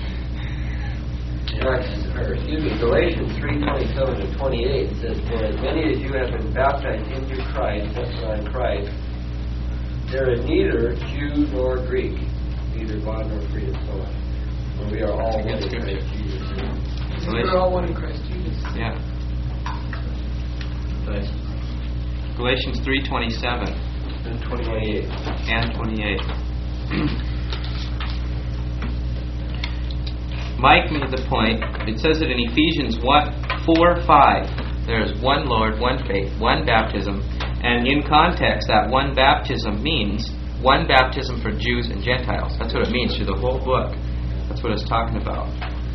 Or, excuse me, Galatians three twenty-seven to twenty-eight says, "For as many as you have been baptized into Christ, that's on Christ, there is neither Jew nor Greek, neither bond nor free, and so on. For we are all one in Christ Jesus." We're all one in Christ Jesus. Yeah. Galatians three twenty-seven and twenty-eight and twenty-eight. Mike made the point. It says it in Ephesians one, four, five. There is one Lord, one faith, one baptism, and in context, that one baptism means one baptism for Jews and Gentiles. That's what it means through the whole book. That's what it's talking about.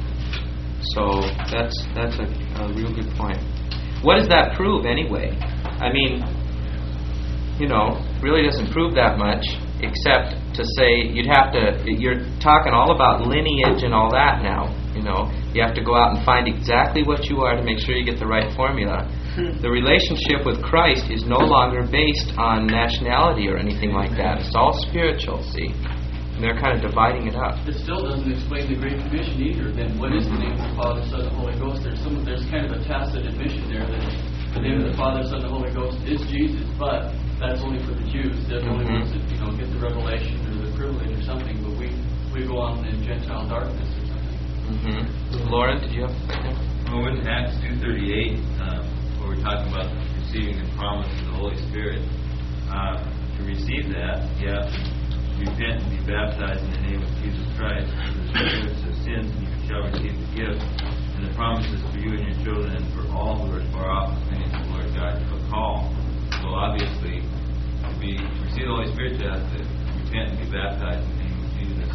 So that's that's a, a real good point. What does that prove anyway? I mean, you know, really doesn't prove that much, except to say you'd have to, you're talking all about lineage and all that now, you know. You have to go out and find exactly what you are to make sure you get the right formula. The relationship with Christ is no longer based on nationality or anything like that. It's all spiritual, see. And they're kind of dividing it up. It still doesn't explain the Great Commission either. Then what is the name of the Father, Son, and Holy Ghost? There's some, there's kind of a tacit admission there that the name of the Father, Son, and Holy Ghost is Jesus, but that's only for the Jews. They're the only Mm-hmm. ones that, you know, get the revelation or the privilege or something, but we, we go on in Gentile darkness or something. Mm-hmm. Lauren, did you have a second? Well, in Acts two thirty-eight, um, where we're talking about receiving the promise of the Holy Spirit, uh, to receive that, you have to repent and be baptized in the name of Jesus Christ for the forgiveness of sins, and you shall receive the gift. And the promise is for you and your children and for all who are far off, as many as the Lord God shall call. So obviously, to, be, to receive the Holy Spirit, you have to repent and be baptized in the name of Jesus.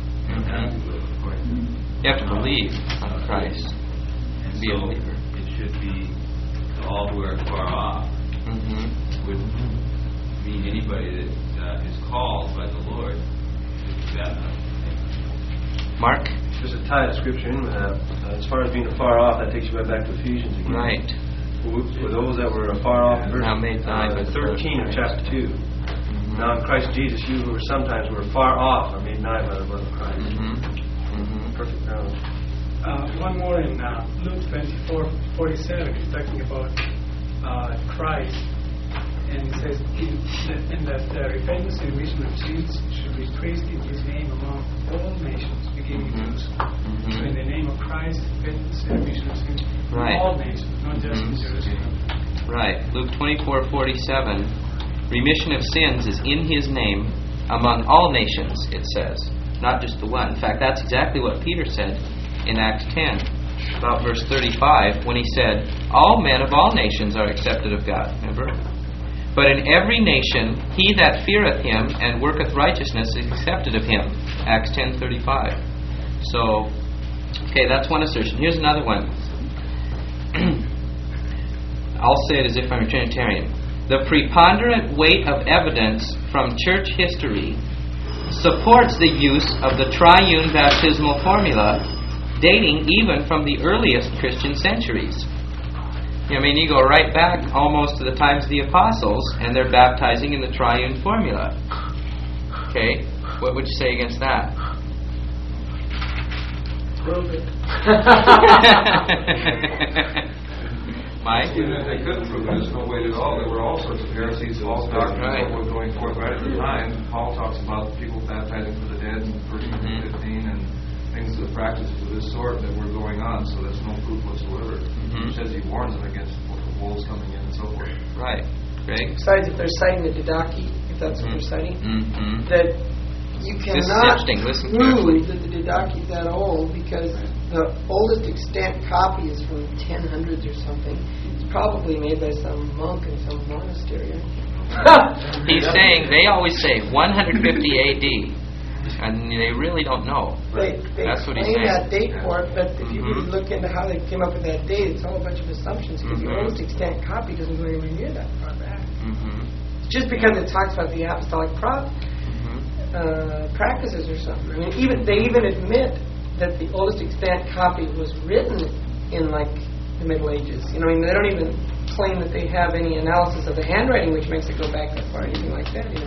Mm-hmm. You have to believe on Christ and be so a believer. It should be to all who are far off. Mm-hmm. Would mean anybody that uh, is called by the Lord to be baptized. Mark? Just to tie the scripture in with that, uh, as far as being afar off, that takes you right back to Ephesians again. Right. For, for those that were afar off, verse Now made nigh by uh, the thirteen of chapter two. Mm-hmm. Now in Christ Jesus, you who were sometimes were far off are made nigh by the blood of Christ. Mm-hmm. Mm-hmm. Perfect balance. Uh, one more in uh, Luke twenty-four forty-seven. He's talking about uh, Christ. And it says, in, in that uh, repentance and remission of sins should be preached in His name among all nations, beginning Mm-hmm. with Jerusalem. Mm-hmm. So in the name of Christ, repentance and remission of sins, Right. all nations, not just in Jerusalem. Right. Luke twenty-four forty-seven. Remission of sins is in His name among all nations, it says. Not just the one. In fact, that's exactly what Peter said in Acts ten. About verse thirty-five, when he said, all men of all nations are accepted of God. Remember? But in every nation, he that feareth Him and worketh righteousness is accepted of Him. Acts ten thirty-five. So, okay, that's one assertion. Here's another one. I'll say it as if I'm a Trinitarian. The preponderant weight of evidence from church history supports the use of the triune baptismal formula, dating even from the earliest Christian centuries. I mean, you go right back almost to the times of the apostles, and they're baptizing in the triune formula. Okay, what would you say against that? Prove it. Mike? Even if they couldn't prove it, there's no way at all. There were all sorts of heresies, false doctrines Right. that were going forth right at the time. Paul talks about people baptizing for the dead in First Corinthians fifteen and things, the practices of this sort that were going on, so there's no proof whatsoever. Mm-hmm. He says he warns them against wolves coming in and so forth. Right. Greg? Besides, if they're citing the Didache, if that's what they're citing, Mm-hmm. that you This is cannot interesting. Listen prove carefully. that the Didache is that old because the oldest extant copy is from the ten hundreds or something. It's probably made by some monk in some monastery. He's saying, they always say one fifty A D, and they really don't know. They, they That's what he's claim saying. that date for it, but if you Mhm. really look into how they came up with that date, it's all a bunch of assumptions because Mhm. the oldest extant copy doesn't go anywhere near that far back. Mm-hmm. Just because it talks about the apostolic pro- Mm-hmm. uh, practices or something. I mean, even they even admit that the oldest extant copy was written in like the Middle Ages. You know, I mean, they don't even claim that they have any analysis of the handwriting, which makes it go back that far, or anything like that. You know,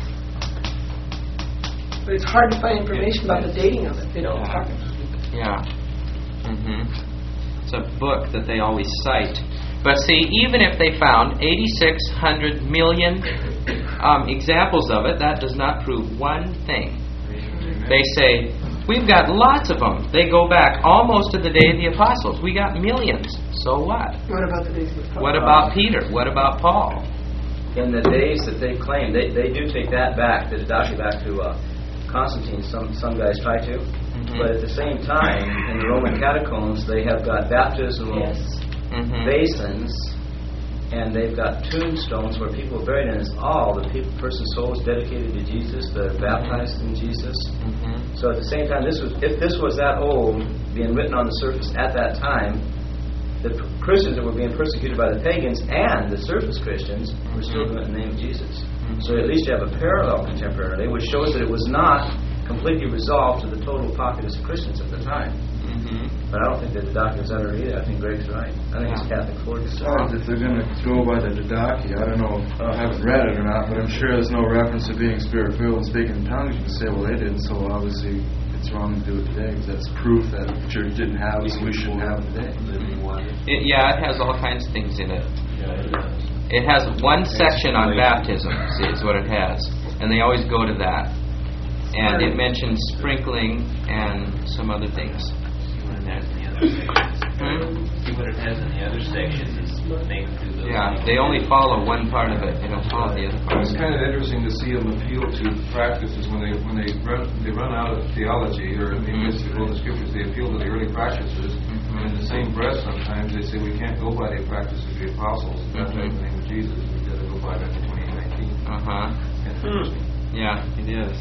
but it's hard to find information about the dating of it. They don't talk about it. Yeah. Mm-hmm. It's a book that they always cite. But see, even if they found eighty-six hundred million um, examples of it, that does not prove one thing. They say, we've got lots of them. They go back almost to the day of the apostles. We got millions. So what? What about the days of the What about Peter? What about Paul? In the days that they claim, they, they do take that back, the Didache back to uh, Constantine. Some some guys try to. Mm-hmm. But at the same time, in the Roman catacombs, they have got baptismal Mm-hmm. basins, and they've got tombstones where people are buried, and it's all the people, person's soul is dedicated to Jesus, they're baptized in Jesus. Mm-hmm. So at the same time, this was if this was that old, being written on the surface at that time, the p- Christians that were being persecuted by the pagans and the surface Christians were still doing it in the name of Jesus. So at least you have a parallel contemporarily, which shows that it was not completely resolved to the total populace of Christians at the time. Mm-hmm. But I don't think that the doctrine is ever either. I think Greg's right. I think it's Catholic forgery. Besides, if they're going to go by the Didache, I don't know, I haven't read it or not, but I'm sure there's no reference to being spirit-filled and speaking in tongues. You can say, well, they didn't, so obviously it's wrong to do it today, because that's proof that the church didn't have it, so we shouldn't have it today. It, yeah, it has all kinds of things in it. It has one section on baptism, is what it has, and they always go to that. And it mentions sprinkling and some other things. Hmm? See what it has in the other sections is named through those. Yeah, they only follow one part of it. They don't follow the other part. It's kind of interesting to see them appeal to practices when they when they run they run out of theology or maybe it's the the scriptures. They appeal to the early practices, and in the same breath, sometimes they say we can't go by the practice of the apostles. That's in the name of Jesus. We've got to go by that in twenty nineteen. Uh huh. That's interesting. Yeah, it is.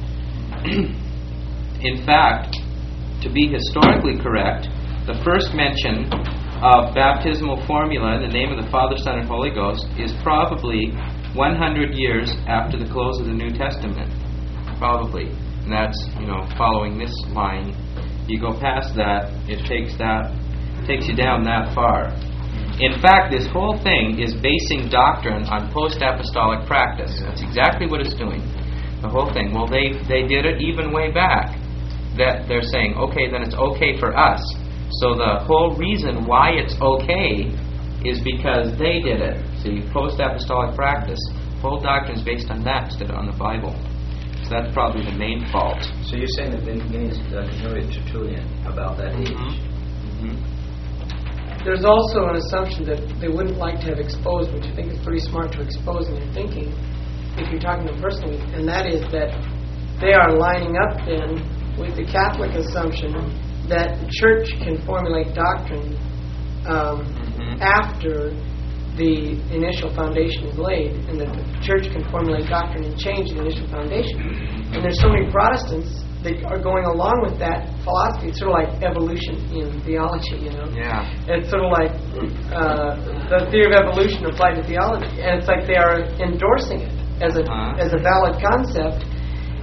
In fact, to be historically correct, the first mention of baptismal formula in the name of the Father, Son, and Holy Ghost is probably one hundred years after the close of the New Testament. Probably. And that's, you know, following this line. You go past that, it takes that, takes you down that far. In fact, this whole thing is basing doctrine on post-apostolic practice. That's exactly what it's doing. The whole thing. Well, they, they did it even way back. That they're saying, okay, then it's okay for us. So the whole reason why it's okay is because they did it. See, post-apostolic practice. Whole doctrine is based on that instead of on the Bible. So that's probably the main fault. So you're saying that Vinny's uh, Tertullian about that age. Mm-hmm. Mm-hmm. There's also an assumption that they wouldn't like to have exposed, which I think is pretty smart to expose in their thinking, if you're talking to them personally, and that is that they are lining up then with the Catholic assumption that the church can formulate doctrine um, Mm-hmm. after the initial foundation is laid, and that the church can formulate doctrine and change the initial foundation. And there's so many Protestants that are going along with that philosophy. It's sort of like evolution in theology, you know. Yeah. It's sort of like uh, the theory of evolution applied to theology, and it's like they are endorsing it as a Uh-huh. as a valid concept.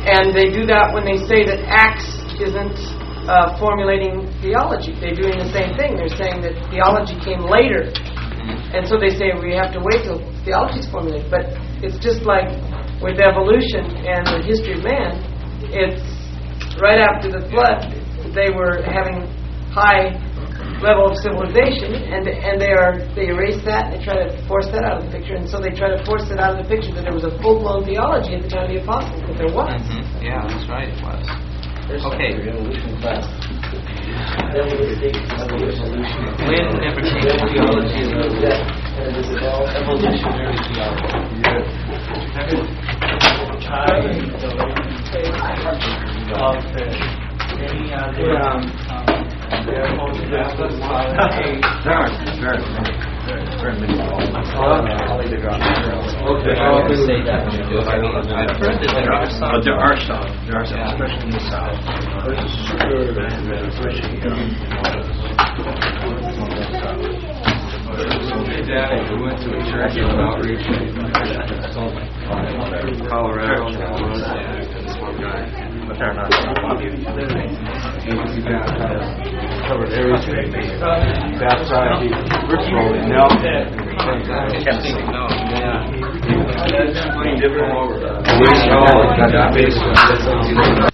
And they do that when they say that Acts isn't uh, formulating theology. They're doing the same thing. They're saying that theology came later. And so they say we have to wait till theology is formulated. But it's just like with evolution and the history of man, it's right after the flood, they were having high level of civilization, and and they are they erase that and they try to force that out of the picture, and so they try to force it out of the picture that there was a full blown theology at the time of the apostles, but there was. Mm-hmm. Yeah, that's right, it was. There's Okay. evolution class. Evolution. When never came to theology. Evolutionary Any other um, Okay, I'll say that when you do it. I mean, I've heard that there are some. But there are some. There are some, especially in the South. Dad, we went to a church of outreach in Colorado. This one guy. But they're not. He baptized, covered everything. Baptized, virtually knelt. Interesting to know. Yeah. Different over. We all got that basement.